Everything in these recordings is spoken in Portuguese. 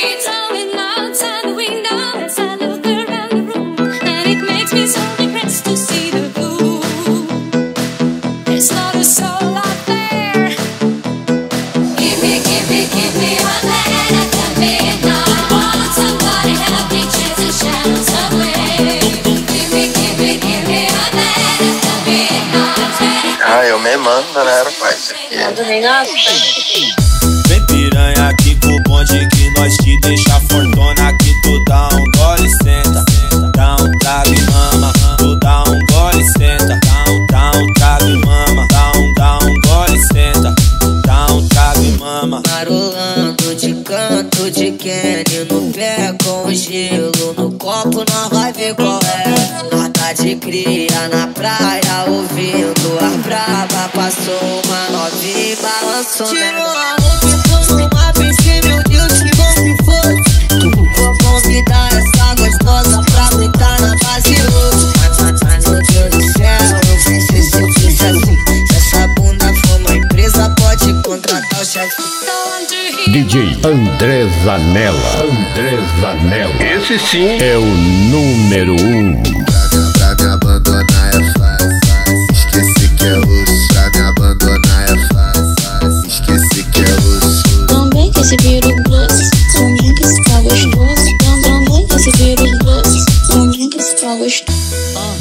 sheets falling outside the window as I look around the room, and it makes me so depressed to see the blue. There's not a soul out there. Give me a man at midnight. I want somebody help me chase the shadows away. Give me a man at midnight. Ah, eu me mando, né, rapaz? Mando nem nada. Vem piranha aqui com o bonde que nós te deixa fortuna. Que tu dá um gole e senta, dá um trago e mama. Tu dá um gole e senta, dá um trago e mama. Dá um gole e senta, dá um trago e mama. Marolando de canto de Kenny no pé com gelo no copo, nós vai ver qual é. Nós tá de cria na praia ouvindo a brava. Passou uma novinha e balançou. Tirou a roupa e foi numa pensei, meu Deus, que bom que foi. Vou convidar essa gostosa pra deitar na base hoje. Mas meu Deus do céu, eu pensei se eu fiz assim. Se essa bunda for uma empresa, pode contratar o chefe. DJ André Zanella. Esse sim é o número 1. Pra me abandonar é fácil. Esqueci que é osso. Pra me abandonar é fácil. Esqueci que é osso. Também que esse vírus doce, também que esse tá gostoso. Também que esse vírus doce, também que esse tá gostoso.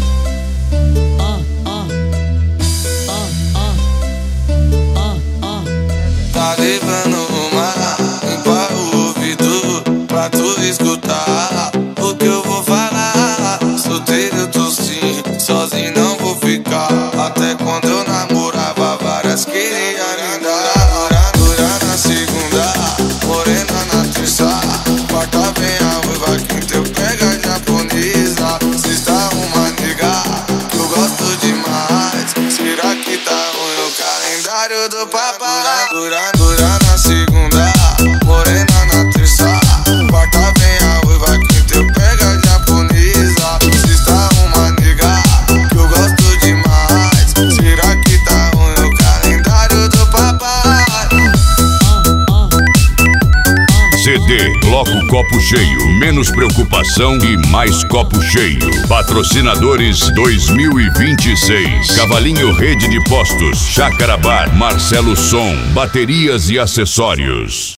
Tá levando uma, limpa o ouvido pra tu escutar o que eu vou falar. Solteiro eu tô sim, sozinho não vou ficar. Até quando eu namorava, várias queria me dar. Dura na segunda, morena na terça, quarta vem a ruiva, quinta eu pego a japonesa. Sexta uma nega que eu gosto demais. Será que tá ruim o calendário do papai? Dura na segunda, morena na terça, quarta vem a ruiva, quinta eu pego a japonesa. Sexta uma nega que eu gosto demais. Será que tá ruim o calendário do papai? CD Bloco Copo Cheio. Menos preocupação e mais copo cheio. Patrocinadores 2026. Cavalinho Rede de Postos, Chácara Bar, Marcelo Som, baterias e acessórios.